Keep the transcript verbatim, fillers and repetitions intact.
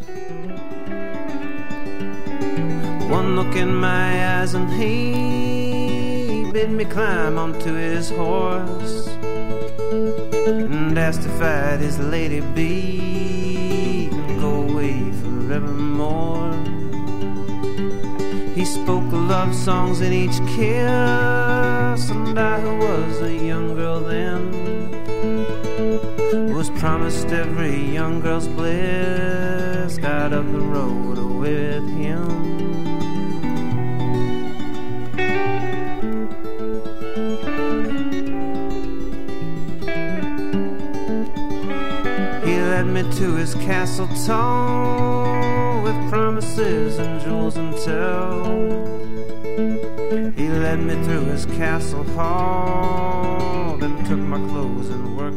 One look in my eyes and he bid me climb onto his horse and asked if I'd his lady be and go away forevermore. He spoke of love songs in each kiss, and I, who was a young girl then, was promised every young girl's bliss, got up and rode away with him. He led me to his castle tall, with promises and jewels and tell. He led me through his castle hall, then took my clothes and worked